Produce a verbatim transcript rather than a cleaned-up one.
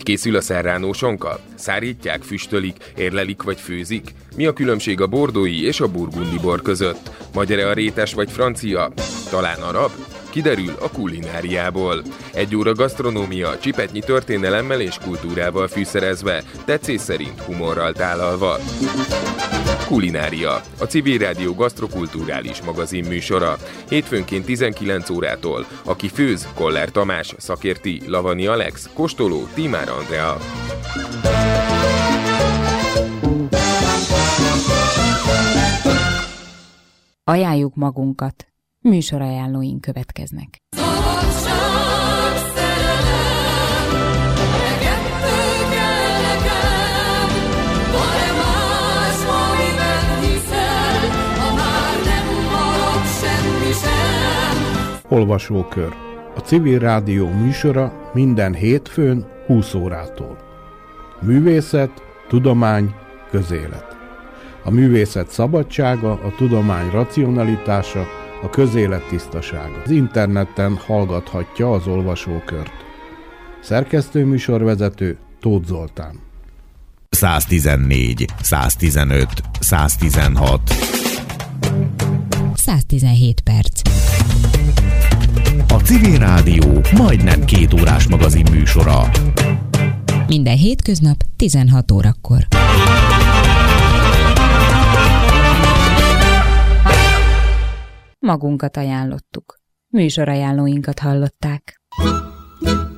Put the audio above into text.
készül a serránósonka? Szárítják, füstölik, érlelik vagy főzik? Mi a különbség a bordói és a burgundi bor között? Magyar-e a rétes vagy francia? Talán arab? Kiderül a kulináriából. Egy óra gasztronómia, csipetnyi történelemmel és kultúrával fűszerezve, tetszés szerint humorral tálalva. Kulinária, a Civil Rádió gasztrokulturális magazin műsora. Hétfőnként tizenkilenc órától. Aki főz, Koller Tamás, szakérti, Lavani Alex, kóstoló, Tímár Andrea. Ajánljuk magunkat. Műsorajánlóink következnek. Olvasókör. A Civil Rádió műsora minden hétfőn húsz órától. Művészet, tudomány, közélet. A művészet szabadsága, a tudomány racionalitása, a közélet tisztasága. Az interneten hallgathatja az olvasókört. Szerkesztő műsorvezető Tóth Zoltán. száztizennégy, száztizenöt, száztizenhat. száztizenhét perc. A Civil Rádió majdnem két órás magazin műsora. Minden hétköznap tizenhat órakor. Magunkat ajánlottuk. Műsorajánlóinkat hallották.